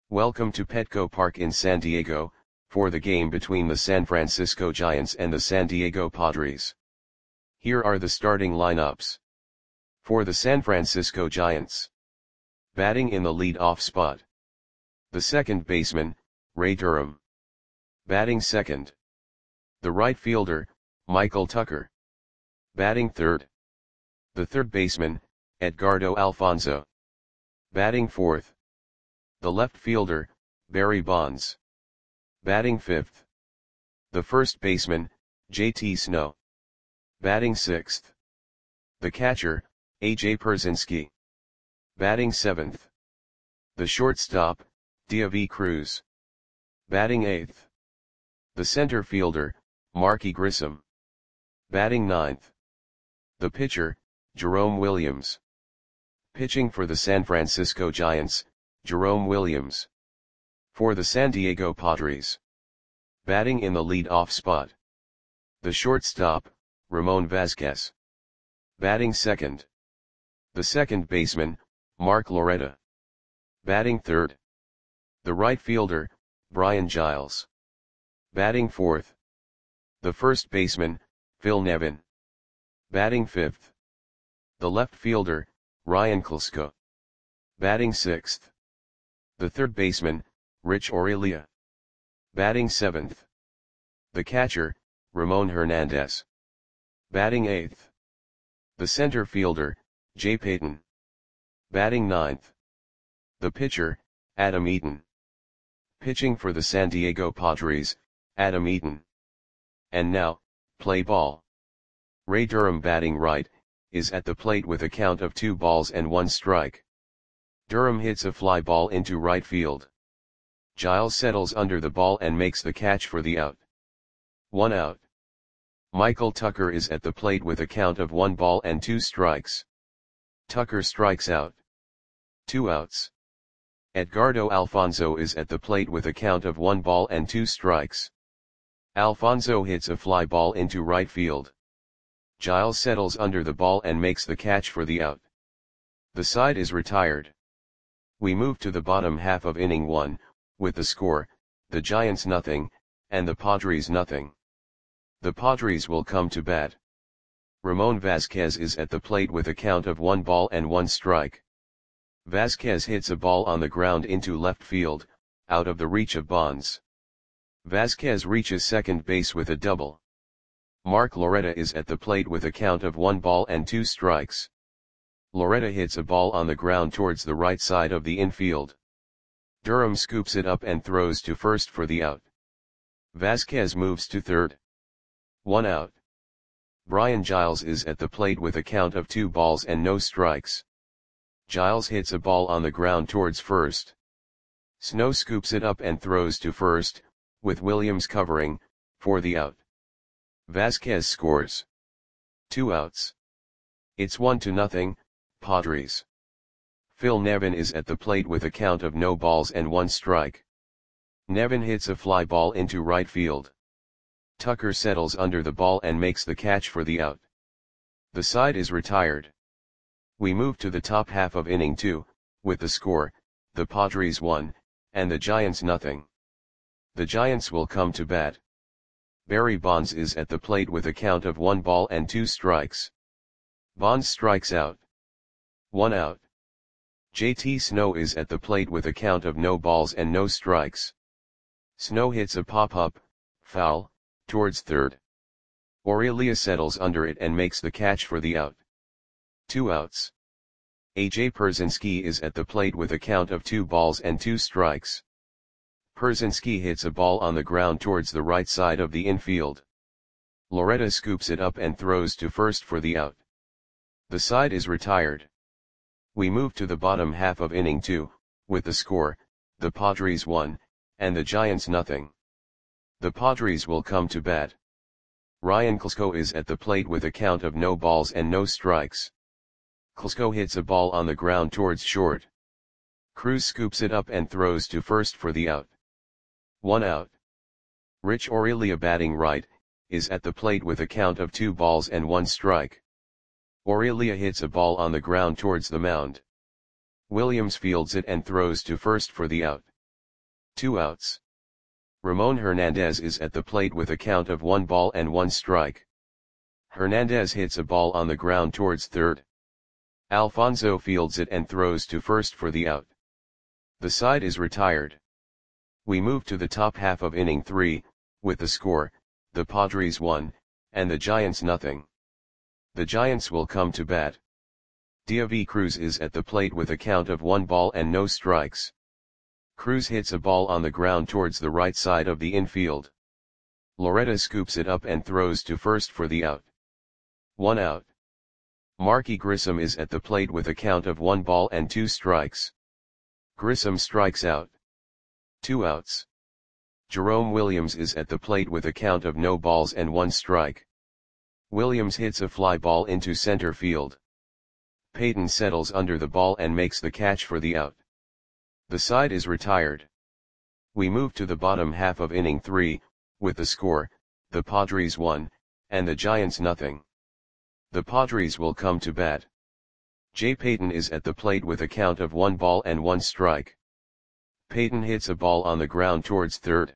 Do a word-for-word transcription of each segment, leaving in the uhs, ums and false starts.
Welcome to Petco Park in San Diego, for the game between the San Francisco Giants and the San Diego Padres. Here are the starting lineups. For the San Francisco Giants. Batting in the lead-off spot. The second baseman, Ray Durham. Batting second. The right fielder, Michael Tucker. Batting third. The third baseman, Edgardo Alfonzo. Batting fourth. The left fielder, Barry Bonds. Batting fifth. The first baseman, J T Snow. Batting sixth. The catcher, A J Pierzynski. Batting seventh. The shortstop, Deivi Cruz. Batting eighth. The center fielder, Marky Grissom. Batting ninth. The pitcher, Jerome Williams. Pitching for the San Francisco Giants, Jerome Williams. For the San Diego Padres. Batting in the lead-off spot. The shortstop, Ramon Vazquez. Batting second. The second baseman, Mark Loretta. Batting third. The right fielder, Brian Giles. Batting fourth. The first baseman, Phil Nevin. Batting fifth. The left fielder, Ryan Klesko. Batting sixth. The third baseman, Rich Aurelia. Batting seventh. The catcher, Ramon Hernandez. Batting eighth. The center fielder, Jay Payton. Batting ninth. The pitcher, Adam Eaton. Pitching for the San Diego Padres, Adam Eaton. And now, play ball. Ray Durham batting right, is at the plate with a count of two balls and one strike. Durham hits a fly ball into right field. Giles settles under the ball and makes the catch for the out. One out. Michael Tucker is at the plate with a count of one ball and two strikes. Tucker strikes out. Two outs. Edgardo Alfonzo is at the plate with a count of one ball and two strikes. Alfonzo hits a fly ball into right field. Giles settles under the ball and makes the catch for the out. The side is retired. We move to the bottom half of inning one, with the score, the Giants nothing, and the Padres nothing. The Padres will come to bat. Ramon Vazquez is at the plate with a count of one ball and one strike. Vazquez hits a ball on the ground into left field, out of the reach of Bonds. Vazquez reaches second base with a double. Mark Loretta is at the plate with a count of one ball and two strikes. Loretta hits a ball on the ground towards the right side of the infield. Durham scoops it up and throws to first for the out. Vazquez moves to third. One out. Brian Giles is at the plate with a count of two balls and no strikes. Giles hits a ball on the ground towards first. Snow scoops it up and throws to first, with Williams covering, for the out. Vazquez scores. Two outs. It's one to nothing, Padres. Phil Nevin is at the plate with a count of no balls and one strike. Nevin hits a fly ball into right field. Tucker settles under the ball and makes the catch for the out. The side is retired. We move to the top half of inning two, with the score, the Padres one, and the Giants nothing. The Giants will come to bat. Barry Bonds is at the plate with a count of one ball and two strikes. Bonds strikes out. One out. J T Snow is at the plate with a count of no balls and no strikes. Snow hits a pop-up, foul, towards third. Aurelia settles under it and makes the catch for the out. Two outs. A J Pierzynski is at the plate with a count of two balls and two strikes. Pierzynski hits a ball on the ground towards the right side of the infield. Loretta scoops it up and throws to first for the out. The side is retired. We move to the bottom half of inning two, with the score, the Padres one, and the Giants nothing. The Padres will come to bat. Ryan Klesko is at the plate with a count of no balls and no strikes. Klesko hits a ball on the ground towards short. Cruz scoops it up and throws to first for the out. One out. Rich Aurelia batting right, is at the plate with a count of two balls and one strike. Aurelia hits a ball on the ground towards the mound. Williams fields it and throws to first for the out. Two outs. Ramon Hernandez is at the plate with a count of one ball and one strike. Hernandez hits a ball on the ground towards third. Alfonso fields it and throws to first for the out. The side is retired. We move to the top half of inning three, with the score, the Padres one, and the Giants nothing. The Giants will come to bat. David Cruz is at the plate with a count of one ball and no strikes. Cruz hits a ball on the ground towards the right side of the infield. Loretta scoops it up and throws to first for the out. One out. Marky Grissom is at the plate with a count of one ball and two strikes. Grissom strikes out. Two outs. Jerome Williams is at the plate with a count of no balls and one strike. Williams hits a fly ball into center field. Payton settles under the ball and makes the catch for the out. The side is retired. We move to the bottom half of inning three, with the score, the Padres one, and the Giants nothing. The Padres will come to bat. Jay Payton is at the plate with a count of one ball and one strike. Payton hits a ball on the ground towards third.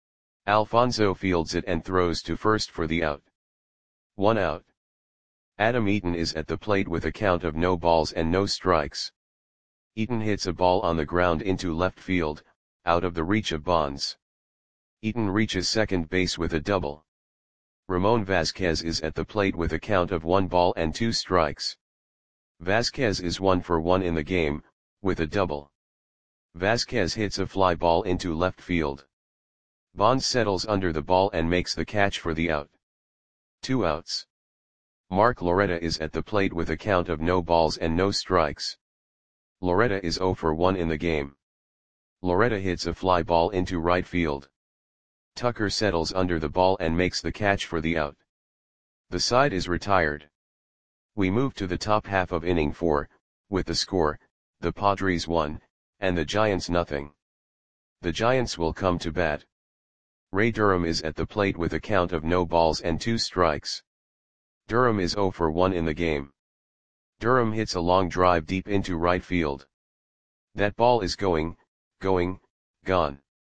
Alfonso fields it and throws to first for the out. One out. Adam Eaton is at the plate with a count of no balls and no strikes. Eaton hits a ball on the ground into left field, out of the reach of Bonds. Eaton reaches second base with a double. Ramon Vasquez is at the plate with a count of one ball and two strikes. Vasquez is one for one in the game, with a double. Vasquez hits a fly ball into left field. Bonds settles under the ball and makes the catch for the out. Two outs. Mark Loretta is at the plate with a count of no balls and no strikes. Loretta is zero for one in the game. Loretta hits a fly ball into right field. Tucker settles under the ball and makes the catch for the out. The side is retired. We move to the top half of inning four, with the score, the Padres one, and the Giants nothing. The Giants will come to bat. Ray Durham is at the plate with a count of no balls and two strikes. Durham is zero for one in the game. Durham hits a long drive deep into right field. That ball is going, going, gone.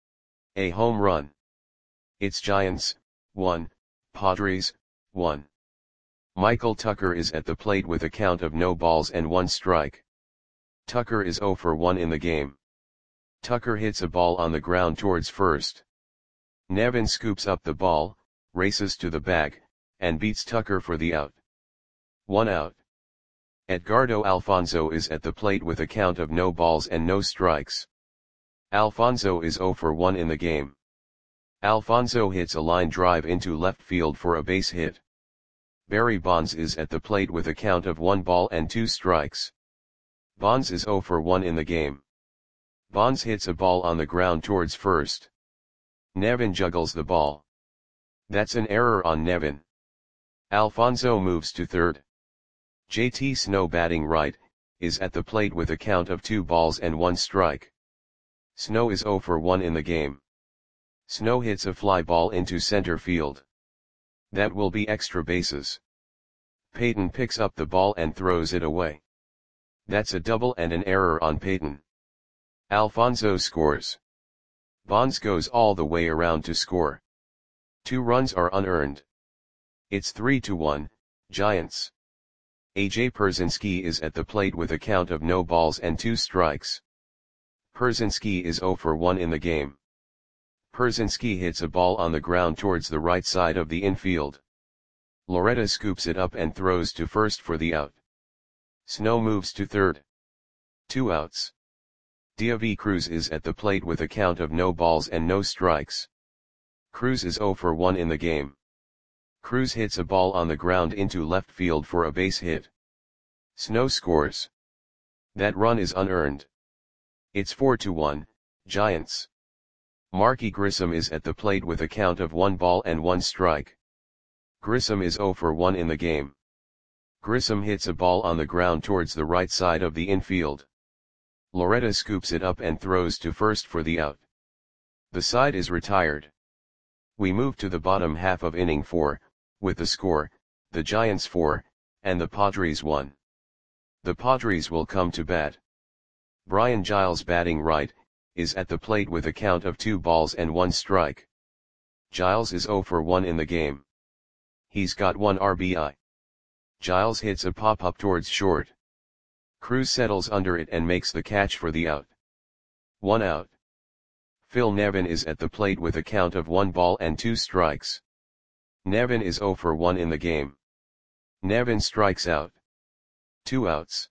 A home run. It's Giants, one, Padres, one. Michael Tucker is at the plate with a count of no balls and one strike. Tucker is zero for one in the game. Tucker hits a ball on the ground towards first. Nevin scoops up the ball, races to the bag, and beats Tucker for the out. One out. Edgardo Alfonso is at the plate with a count of no balls and no strikes. Alfonso is zero for one in the game. Alfonso hits a line drive into left field for a base hit. Barry Bonds is at the plate with a count of one ball and two strikes. Bonds is zero for one in the game. Bonds hits a ball on the ground towards first. Nevin juggles the ball. That's an error on Nevin. Alfonso moves to third. J T Snow, batting right, is at the plate with a count of two balls and one strike. Snow is zero for one in the game. Snow hits a fly ball into center field. That will be extra bases. Payton picks up the ball and throws it away. That's a double and an error on Payton. Alfonso scores. Bonds goes all the way around to score. Two runs are unearned. It's three to one, Giants. A J Pierzynski is at the plate with a count of no balls and two strikes. Pierzynski is zero for one in the game. Pierzynski hits a ball on the ground towards the right side of the infield. Loretta scoops it up and throws to first for the out. Snow moves to third. Two outs. David Cruz is at the plate with a count of no balls and no strikes. Cruz is zero for one in the game. Cruz hits a ball on the ground into left field for a base hit. Snow scores. That run is unearned. It's four to one, Giants. Marky Grissom is at the plate with a count of one ball and one strike. Grissom is zero for one in the game. Grissom hits a ball on the ground towards the right side of the infield. Loretta scoops it up and throws to first for the out. The side is retired. We move to the bottom half of inning four, with the score, the Giants four, and the Padres one. The Padres will come to bat. Brian Giles, batting right, is at the plate with a count of two balls and one strike. Giles is zero for one in the game. He's got one R B I. Giles hits a pop-up towards short. Cruz settles under it and makes the catch for the out. One out. Phil Nevin is at the plate with a count of one ball and two strikes. Nevin is zero for one in the game. Nevin strikes out. Two outs.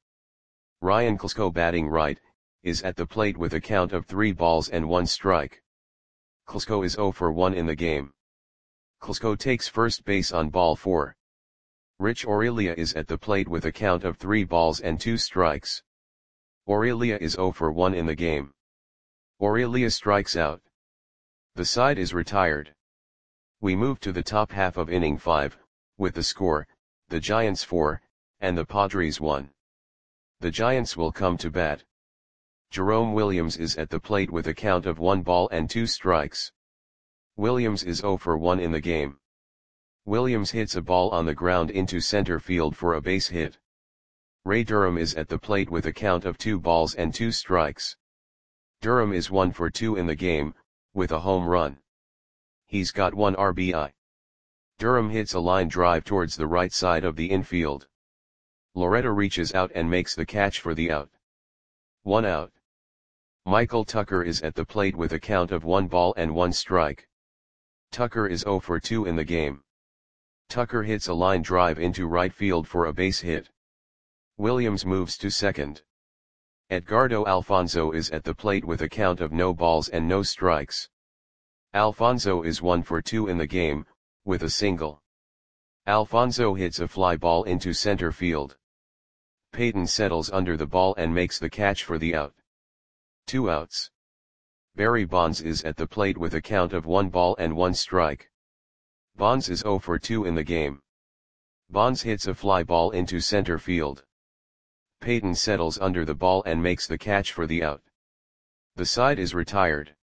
Ryan Klesko, batting right, is at the plate with a count of three balls and one strike. Klesko is zero for one in the game. Klesko takes first base on ball four. Rich Aurelia is at the plate with a count of three balls and two strikes. Aurelia is zero for one in the game. Aurelia strikes out. The side is retired. We move to the top half of inning five, with the score, the Giants four, and the Padres one. The Giants will come to bat. Jerome Williams is at the plate with a count of one ball and two strikes. Williams is zero for one in the game. Williams hits a ball on the ground into center field for a base hit. Ray Durham is at the plate with a count of two balls and two strikes. Durham is one for two in the game, with a home run. He's got one R B I. Durham hits a line drive towards the right side of the infield. Loretta reaches out and makes the catch for the out. One out. Michael Tucker is at the plate with a count of one ball and one strike. Tucker is zero for two in the game. Tucker hits a line drive into right field for a base hit. Williams moves to second. Edgardo Alfonzo is at the plate with a count of no balls and no strikes. Alfonzo is one for two in the game, with a single. Alfonzo hits a fly ball into center field. Peyton settles under the ball and makes the catch for the out. Two outs. Barry Bonds is at the plate with a count of one ball and one strike. Bonds is zero for two in the game. Bonds hits a fly ball into center field. Peyton settles under the ball and makes the catch for the out. The side is retired.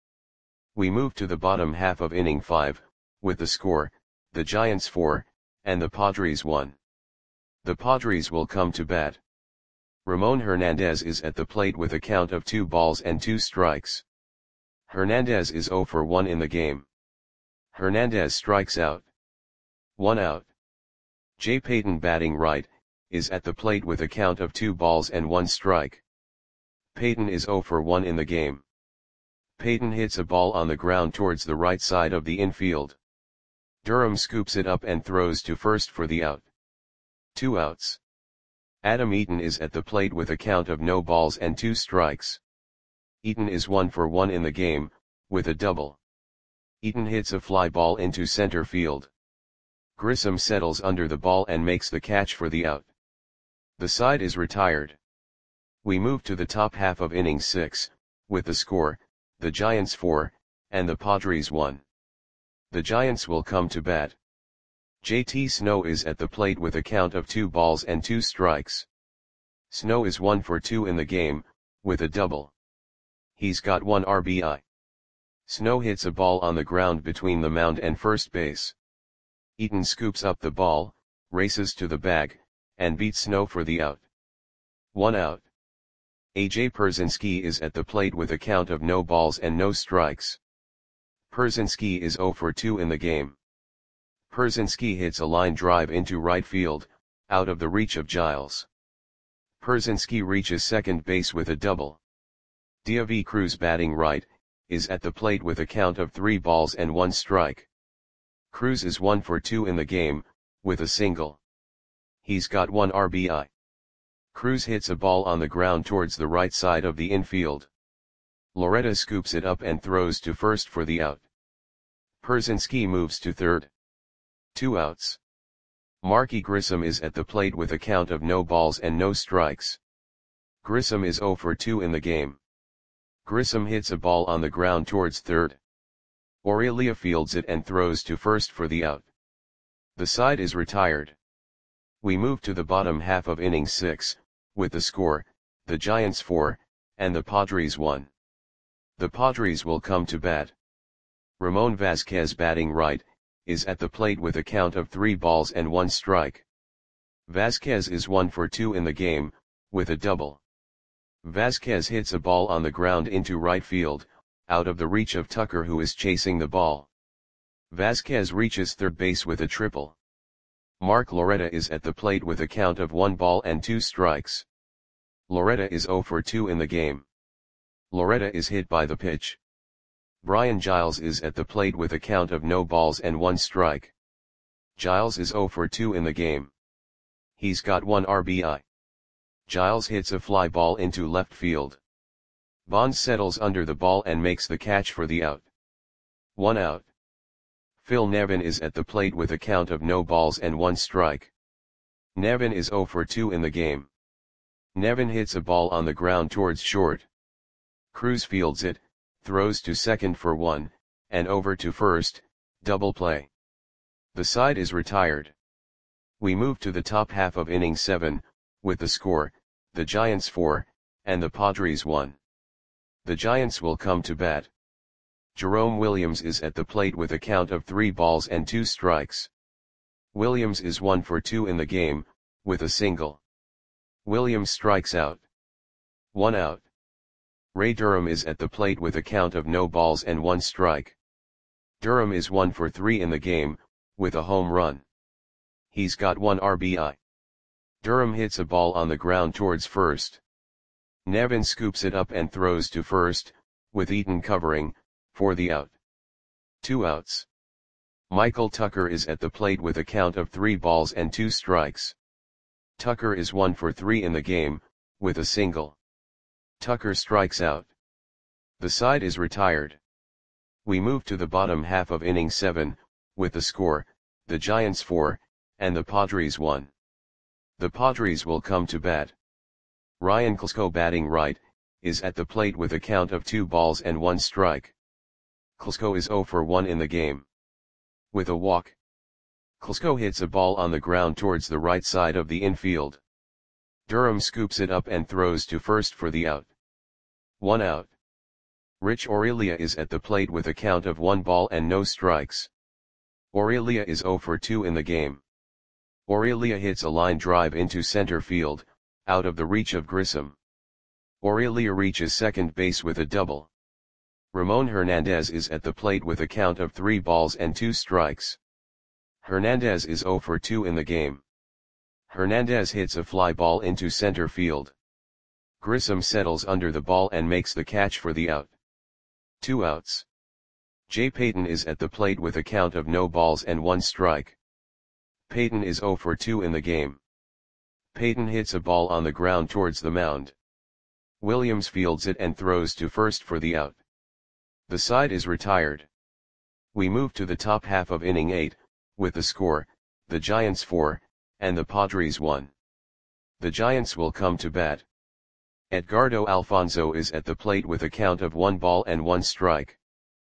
We move to the bottom half of inning five, with the score, the Giants four, and the Padres one. The Padres will come to bat. Ramon Hernandez is at the plate with a count of two balls and two strikes. Hernandez is zero for one in the game. Hernandez strikes out. One out. Jay Payton, batting right, is at the plate with a count of two balls and one strike. Payton is zero for one in the game. Payton hits a ball on the ground towards the right side of the infield. Durham scoops it up and throws to first for the out. Two outs. Adam Eaton is at the plate with a count of no balls and two strikes. Eaton is one for one in the game, with a double. Eaton hits a fly ball into center field. Grissom settles under the ball and makes the catch for the out. The side is retired. We move to the top half of inning six, with the score, the Giants four, and the Padres one. The Giants will come to bat. J T Snow is at the plate with a count of two balls and two strikes. Snow is one for two in the game, with a double. He's got one R B I. Snow hits a ball on the ground between the mound and first base. Eaton scoops up the ball, races to the bag, and beats Snow for the out. One out. A J Pierzynski is at the plate with a count of no balls and no strikes. Pierzynski is zero for two in the game. Pierzynski hits a line drive into right field, out of the reach of Giles. Pierzynski reaches second base with a double. David Cruz, batting right, is at the plate with a count of three balls and one strike. Cruz is one for two in the game, with a single. He's got one R B I. Cruz hits a ball on the ground towards the right side of the infield. Loretta scoops it up and throws to first for the out. Pierzynski moves to third. Two outs. Marky Grissom is at the plate with a count of no balls and no strikes. Grissom is zero for two in the game. Grissom hits a ball on the ground towards third. Aurelia fields it and throws to first for the out. The side is retired. We move to the bottom half of inning six, with the score, the Giants four, and the Padres one. The Padres will come to bat. Ramon Vasquez, batting right, is at the plate with a count of three balls and one strike. Vasquez is one for two in the game, with a double. Vasquez hits a ball on the ground into right field, out of the reach of Tucker, who is chasing the ball. Vasquez reaches third base with a triple. Mark Loretta is at the plate with a count of one ball and two strikes. Loretta is zero for two in the game. Loretta is hit by the pitch. Brian Giles is at the plate with a count of no balls and one strike. Giles is zero for two in the game. He's got one R B I. Giles hits a fly ball into left field. Bonds settles under the ball and makes the catch for the out. One out. Phil Nevin is at the plate with a count of no balls and one strike. Nevin is zero for two in the game. Nevin hits a ball on the ground towards short. Cruz fields it, throws to second for one, and over to first, double play. The side is retired. We move to the top half of inning seven, with the score, the Giants four, and the Padres one. The Giants will come to bat. Jerome Williams is at the plate with a count of three balls and two strikes. Williams is one for two in the game, with a single. Williams strikes out. One out. Ray Durham is at the plate with a count of no balls and one strike. Durham is one for three in the game, with a home run. He's got one R B I. Durham hits a ball on the ground towards first. Nevin scoops it up and throws to first, with Eaton covering, for the out. Two outs. Michael Tucker is at the plate with a count of three balls and two strikes. Tucker is one for three in the game, with a single. Tucker strikes out. The side is retired. We move to the bottom half of inning seven, with the score, the Giants four, and the Padres one. The Padres will come to bat. Ryan Klesko, batting right, is at the plate with a count of two balls and one strike. Klesko is zero for one in the game. With a walk. Klesko hits a ball on the ground towards the right side of the infield. Durham scoops it up and throws to first for the out. One out. Rich Aurelia is at the plate with a count of one ball and no strikes. Aurelia is zero for two in the game. Aurelia hits a line drive into center field, out of the reach of Grissom. Aurelia reaches second base with a double. Ramon Hernandez is at the plate with a count of three balls and two strikes. Hernandez is zero for two in the game. Hernandez hits a fly ball into center field. Grissom settles under the ball and makes the catch for the out. Two outs. Jay Payton is at the plate with a count of no balls and one strike. Payton is zero for two in the game. Payton hits a ball on the ground towards the mound. Williams fields it and throws to first for the out. The side is retired. We move to the top half of inning eight, with the score, the Giants four, and the Padres one. The Giants will come to bat. Edgardo Alfonzo is at the plate with a count of one ball and one strike.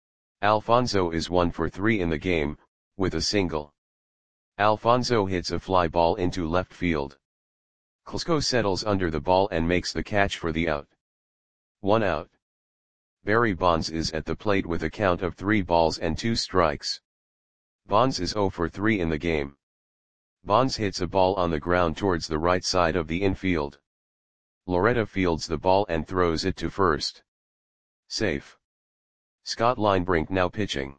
Alfonzo is one for three in the game, with a single. Alfonzo hits a fly ball into left field. Klesko settles under the ball and makes the catch for the out. One out. Barry Bonds is at the plate with a count of three balls and two strikes. Bonds is zero for three in the game. Bonds hits a ball on the ground towards the right side of the infield. Loretta fields the ball and throws it to first. Safe. Scott Linebrink now pitching.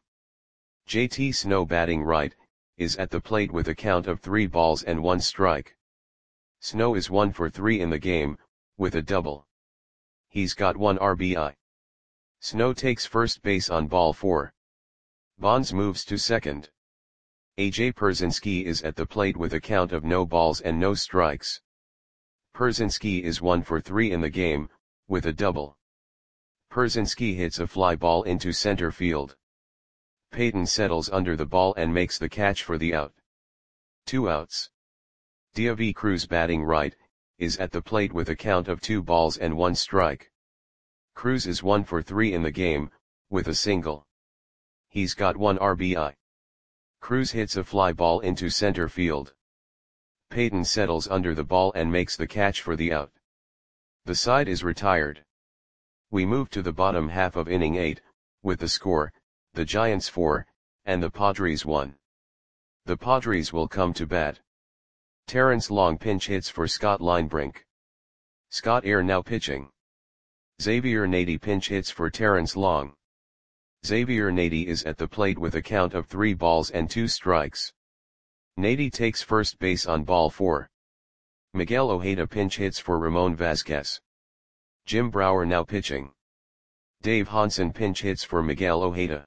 J T Snow, batting right, is at the plate with a count of three balls and one strike. Snow is one for three in the game, with a double. He's got one R B I. Snow takes first base on ball four. Bonds moves to second. A J Pierzynski is at the plate with a count of no balls and no strikes. Pierzynski is one for three in the game, with a double. Pierzynski hits a fly ball into center field. Payton settles under the ball and makes the catch for the out. Two outs. Deivi Cruz, batting right, is at the plate with a count of two balls and one strike. Cruz is one for three in the game, with a single. He's got one R B I. Cruz hits a fly ball into center field. Payton settles under the ball and makes the catch for the out. The side is retired. We move to the bottom half of inning eight, with the score, the Giants four, and the Padres one. The Padres will come to bat. Terrence Long pinch hits for Scott Linebrink. Scott Air now pitching. Xavier Nady pinch hits for Terrence Long. Xavier Nady is at the plate with a count of three balls and two strikes. Nady takes first base on ball four. Miguel Ojeda pinch hits for Ramon Vasquez. Jim Brower now pitching. Dave Hansen pinch hits for Miguel Ojeda.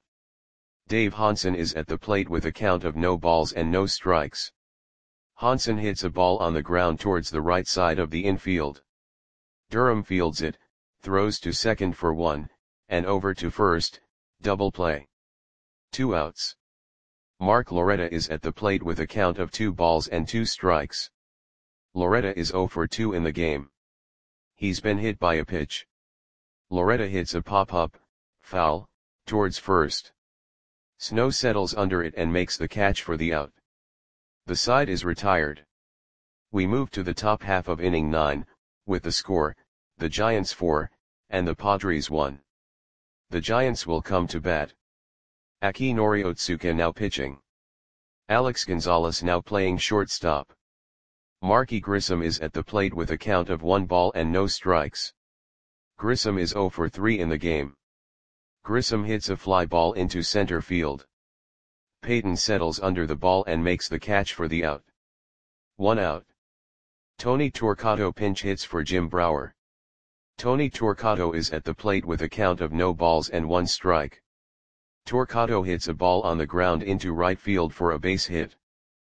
Dave Hansen is at the plate with a count of no balls and no strikes. Hansen hits a ball on the ground towards the right side of the infield. Durham fields it, throws to second for one, and over to first, double play. Two outs. Mark Loretta is at the plate with a count of two balls and two strikes. Loretta is oh for two in the game. He's been hit by a pitch. Loretta hits a pop-up, foul, towards first. Snow settles under it and makes the catch for the out. The side is retired. We move to the top half of inning nine, with the score, the Giants four, and the Padres one. The Giants will come to bat. Akinori Otsuka now pitching. Alex Gonzalez now playing shortstop. Marky Grissom is at the plate with a count of one ball and no strikes. Grissom is oh for three in the game. Grissom hits a fly ball into center field. Payton settles under the ball and makes the catch for the out. One out. Tony Torquato pinch hits for Jim Brower. Tony Torquato is at the plate with a count of no balls and one strike. Torquato hits a ball on the ground into right field for a base hit.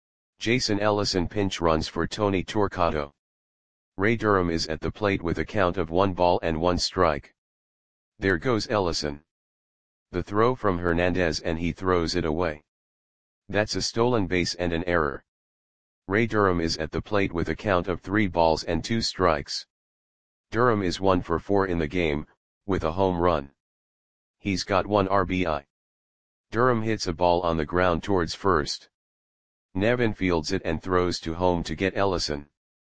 Jason Ellison pinch runs for Tony Torquato. Ray Durham is at the plate with a count of one ball and one strike. There goes Ellison. The throw from Hernandez and he throws it away. That's a stolen base and an error. Ray Durham is at the plate with a count of three balls and two strikes. Durham is one for four in the game, with a home run. He's got one R B I. Durham hits a ball on the ground towards first. Nevin fields it and throws to home to get Ellison.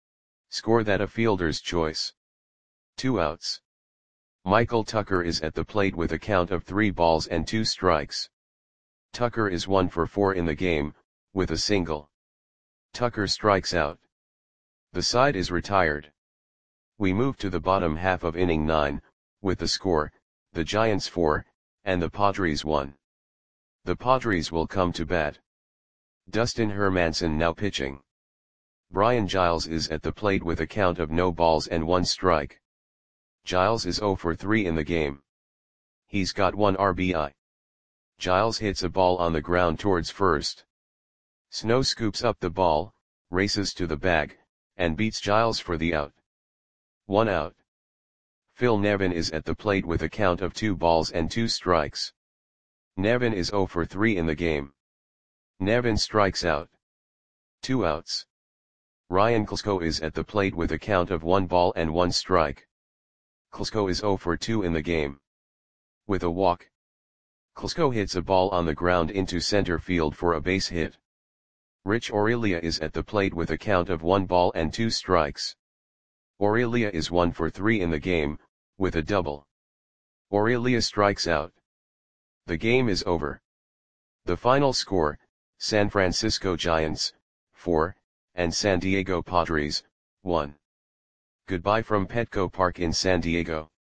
Score that a fielder's choice. Two outs. Michael Tucker is at the plate with a count of three balls and two strikes. Tucker is one for four in the game, with a single. Tucker strikes out. The side is retired. We move to the bottom half of inning nine, with the score, the Giants four, and the Padres one. The Padres will come to bat. Dustin Hermanson now pitching. Brian Giles is at the plate with a count of no balls and one strike. Giles is oh for three in the game. He's got one R B I. Giles hits a ball on the ground towards first. Snow scoops up the ball, races to the bag, and beats Giles for the out. One out. Phil Nevin is at the plate with a count of two balls and two strikes. Nevin is oh for three in the game. Nevin strikes out. Two outs. Ryan Klesko is at the plate with a count of one ball and one strike. Klesko is oh for two in the game. With a walk. Klesko hits a ball on the ground into center field for a base hit. Rich Aurelia is at the plate with a count of one ball and two strikes. Aurelia is one for three in the game, with a double. Aurelia strikes out. The game is over. The final score, San Francisco Giants, four, and San Diego Padres, one. Goodbye from Petco Park in San Diego.